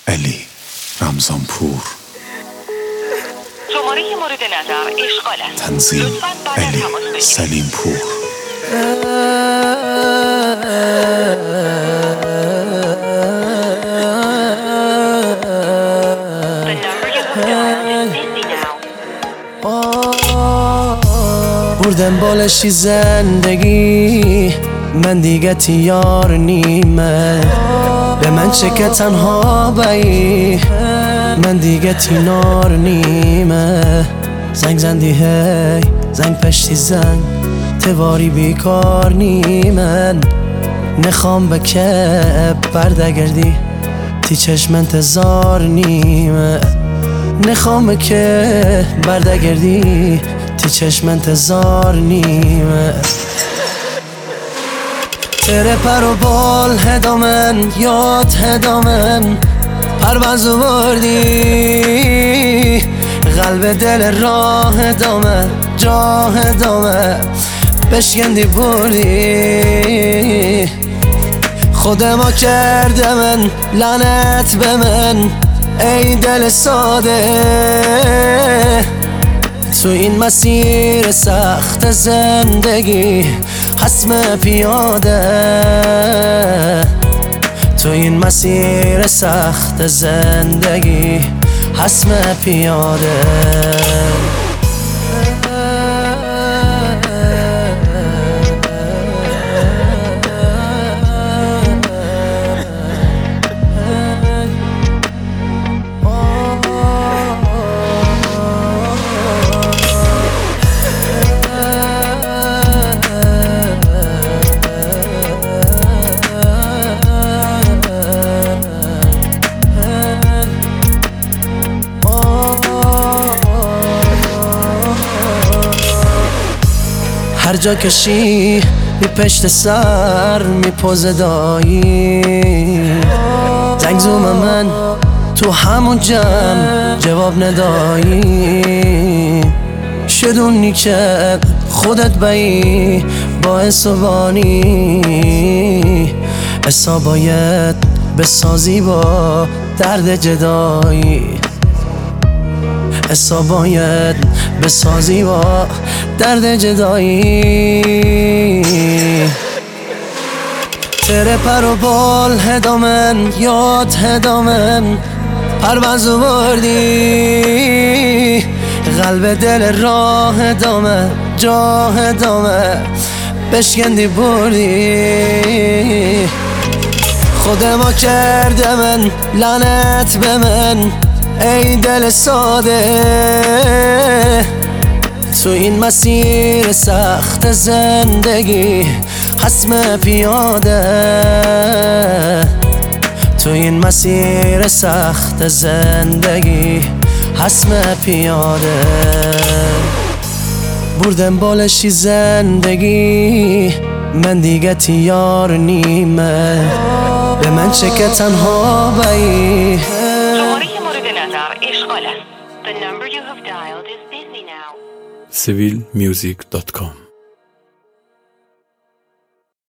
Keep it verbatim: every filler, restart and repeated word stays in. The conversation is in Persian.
علی رمضانپور. شماره مورد نظر اشغال است. تنظیم علی سلیمپور. بردم بالشی زندگی، من دیگه تیار نیمه. به من چه که تنها بایی، من دیگه تینار نیمه. زنگ زندی هی زنگ پشتی زنگ، تواری بیکار نیمن. نخوام به که بردگردی، تی چشم انتظار نیمه. نخوام به که بردگردی، تی چشم انتظار نیمه. تره پر و بال هدامن، یاد هدامن پرواز بردی. قلب دل راه هدامه، جا هدامه بشکندی بردی. خود ما کرده من، لعنت به من ای دل ساده. تو این مسیر سخت زندگی حسم پیاده. تو این مسیر سخت زندگی حسم پیاده. هر جا کشی می پشت سر می پوزه دایی. زنگ زوم من تو همون جمع جواب ندایی. شدونی که خودت بایی با اصابانی. اصا باید بسازی با درد جدایی. اصا باید بسازی با درد جدایی. تره پر و بال هدامن، یاد هدامن پرواز بردی. قلب دل راه هدامه، جا هدامه بشکندی بردی. خود ما کرده من، لعنت به من ای دل ساده. تو این مسیر سخت زندگی حسم پیاده. تو این مسیر سخت زندگی حسم پیاده. بردم بالشی زندگی، من دیگه تیار نیمه. به من چه که تنها بایی. شماره مورد نظر اشغال است. The number you have dialed is busy now. سیویل میوزیک دات کام